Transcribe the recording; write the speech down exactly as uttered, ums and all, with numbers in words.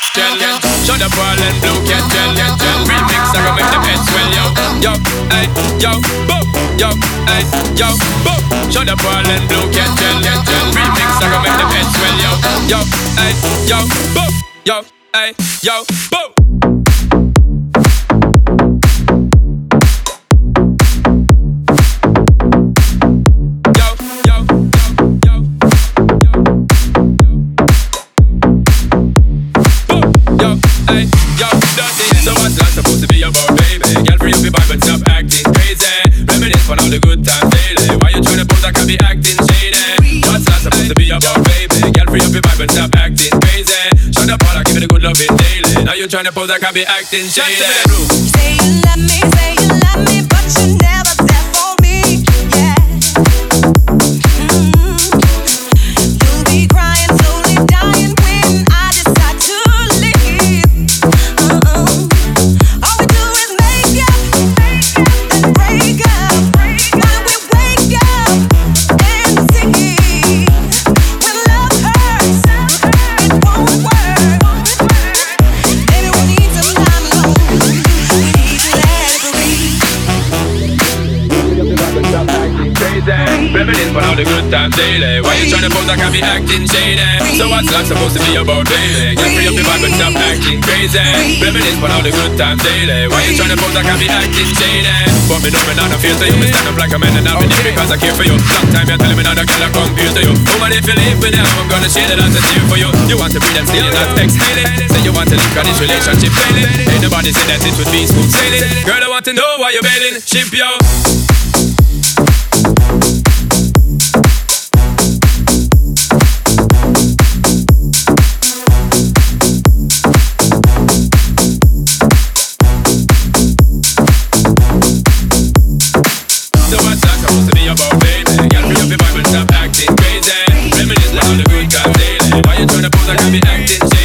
Gen, gen. Shut up all and blue can gen, gen, gen. Remix, I gon' make them heads swell, yo. Yo, ay, yo, boom. Yo, ay, yo, boom. Shut up all and blue can gen, gen, gen. Remix, I gon' make them heads swell, yo. Yo, ay, yo, boom. Yo, ay, yo, boom. Supposed to be about baby. Girl, free up your vibe and stop acting crazy. Reminisce on all the good times daily. Why you tryna pose like I be acting shady? What's that supposed to be about baby? Girl, free up your vibe and stop acting crazy. Shut up all, I give you the good loving daily. Now you tryna pose like I be acting shady. Say you love me, say you love me, but you never there for me. Yeah. Mm-hmm. You'll be crying, slowly dying when I decide to leave. Uh-uh. Reminisce on all the good times daily. Why you tryna pose like I be acting shady? So what's life supposed to be about, baby? Get free up your vibe and stop acting crazy. Reminisce on all the good times daily. Why you tryna pose like I be acting shady? But me know me not a fear to you. Me stand up like a man and I'll be there because I care for you. Long time you're telling me not a girl I compare to you. Woman, if you leave me now, I'm gonna shade it as a tear for you. You want to breathe and steal, not exhaling. Say you want to leave, got this relationship failing. Ain't nobody say that it would be smooth sailing. Girl, I want to know why you're bailing. Ship yo. Supposed to be about baby. Girl, free up your vibe and stop acting crazy. Reminisce on all the good times daily. Why you tryna pose like I be acting shady?